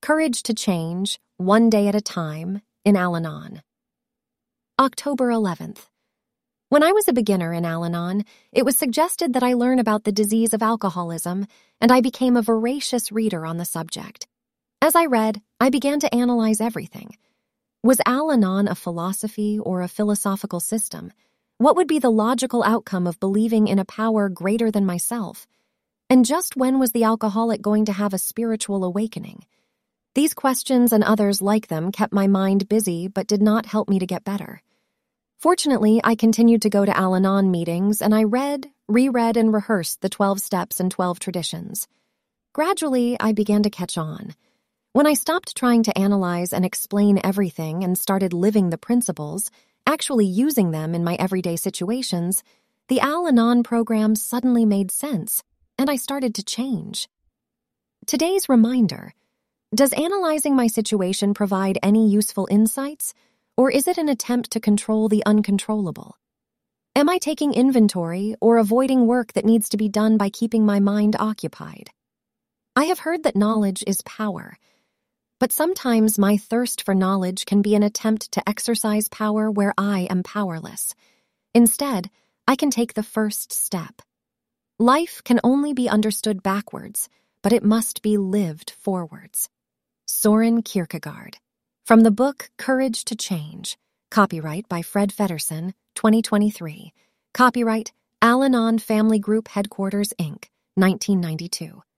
Courage to Change, One Day at a Time, in Al-Anon. October 11th. When I was a beginner in Al-Anon, it was suggested that I learn about the disease of alcoholism, and I became a voracious reader on the subject. As I read, I began to analyze everything. Was Al-Anon a philosophy or a philosophical system? What would be the logical outcome of believing in a power greater than myself? And just when was the alcoholic going to have a spiritual awakening? These questions and others like them kept my mind busy but did not help me to get better. Fortunately, I continued to go to Al-Anon meetings, and I read, reread, and rehearsed the 12 steps and 12 traditions. Gradually, I began to catch on. When I stopped trying to analyze and explain everything and started living the principles, actually using them in my everyday situations, the Al-Anon program suddenly made sense, and I started to change. Today's reminder: does analyzing my situation provide any useful insights, or is it an attempt to control the uncontrollable? Am I taking inventory or avoiding work that needs to be done by keeping my mind occupied? I have heard that knowledge is power, but sometimes my thirst for knowledge can be an attempt to exercise power where I am powerless. Instead, I can take the first step. Life can only be understood backwards, but it must be lived forwards. Soren Kierkegaard. From the book Courage to Change. Copyright by Fred Feddersen, 2023. Copyright Al-Anon Family Group Headquarters, Inc., 1992.